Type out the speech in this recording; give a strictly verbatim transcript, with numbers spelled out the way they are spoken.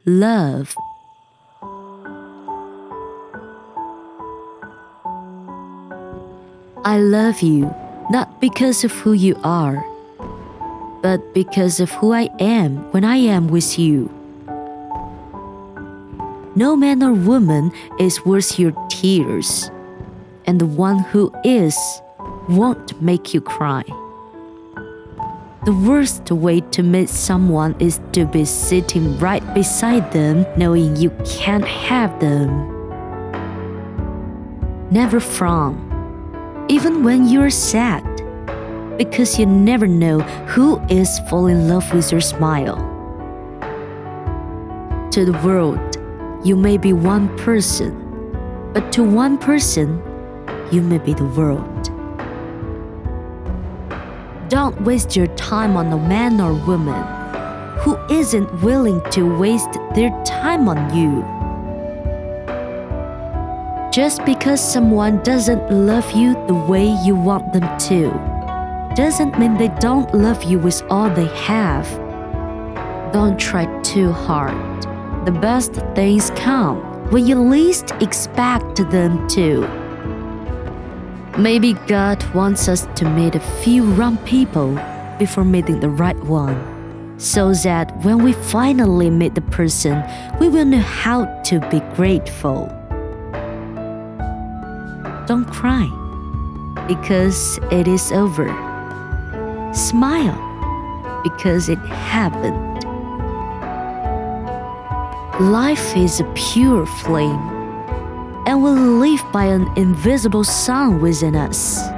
love. I love you not because of who you are, but because of who I am when I am with you. No man or woman is worth your tears, and the one who is won't make you cry. The worst way to meet someone is to be sitting right beside them, knowing you can't have them. Never frown, even when you're sad, because you never know who is falling in love with your smile. To the world, you may be one person, but to one person, you may be the world. Don't waste your time on a man or woman who isn't willing to waste their time on you. Just because someone doesn't love you the way you want them to, doesn't mean they don't love you with all they have. Don't try too hard. The best things come when you least expect them to. Maybe God wants us to meet a few wrong people before meeting the right one, so that when we finally meet the person, we will know how to be grateful. Don't cry, because it is over. Smile, because it happened. Life is a pure flame, and we live by an invisible sun within us.